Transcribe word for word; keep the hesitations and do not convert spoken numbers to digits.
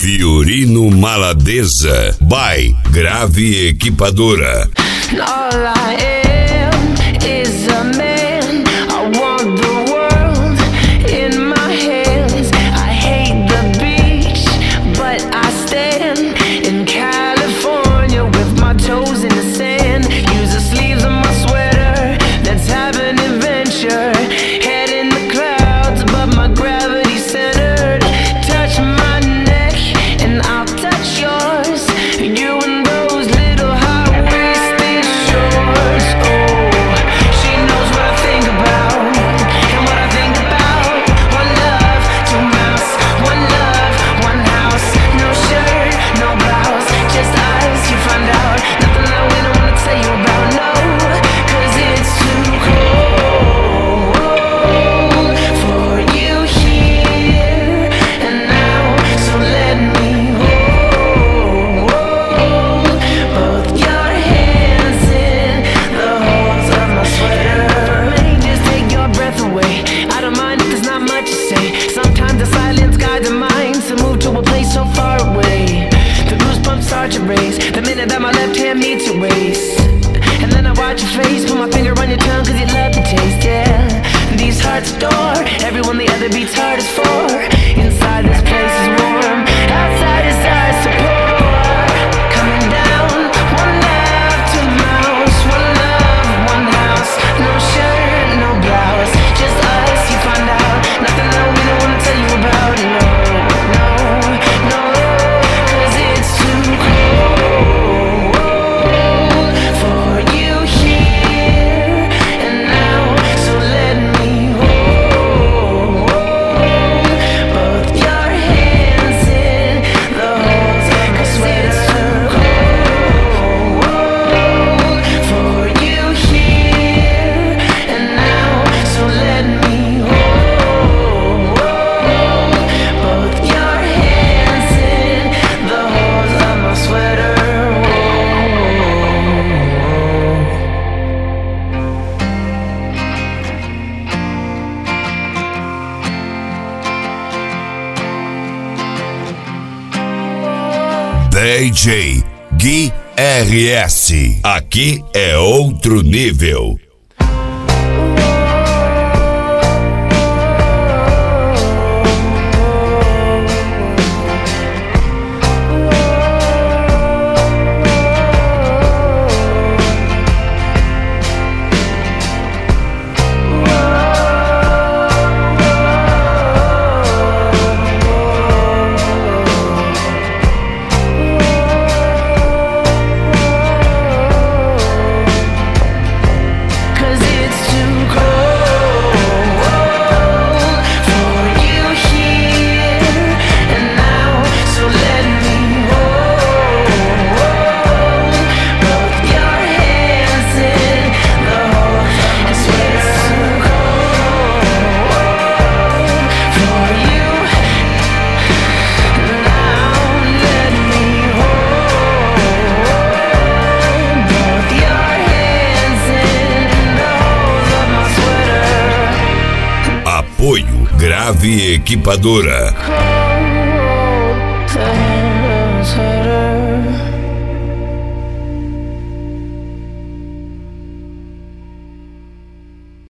Fiorino Maladeza, by Grave Equipadora. All I am is a man. I want the world in my hands. I hate the beach, but I stand in California with my toes in the sand. Use the sleeves of my sweater. Let's have an adventure. Head in the clouds above my gravity centered. Touch my neck and I'll touch yours. You and those little high-waisted shorts. Oh, she knows what I think about and what I think about. One love, two mouths. One love, one house. No shirt, no blouse, just us. You find out nothing that we don't wanna tell you about. No, 'cause it's too cold for you here and now. So let me hold both your hands in the holes of my sweater. Let me just take your breath away. I don't mind if there's not much to say. Sometimes the silence guides the mind to move to a place so far away. The goosebumps start to raise the minute that my left hand meets your waist. And then I watch your face, put my finger on your tongue 'cause you love the taste, yeah. These hearts adore everyone the other beats hard is for. Inside this place is warm, outside is ice so pour. Coming down, one love, two mouths. One love, one house. No shirt, no blouse, just us. You find out nothing that we don't wanna tell you about. No, no, no, 'cause it's too cold for you here and now. So let me hold both your hands in the holes of my sweater. It's too cold for you here and now. So let me hold both your hands in the holes of my sweater. D J Gui R S. Aqui é outro nível. Cause it's too cold for you here and now. So let me hold both your hands in the holes of my sweater. It's too cold for you now. Let me hold both your hands in the holes of my sweater. Apoio Grave Equipadora.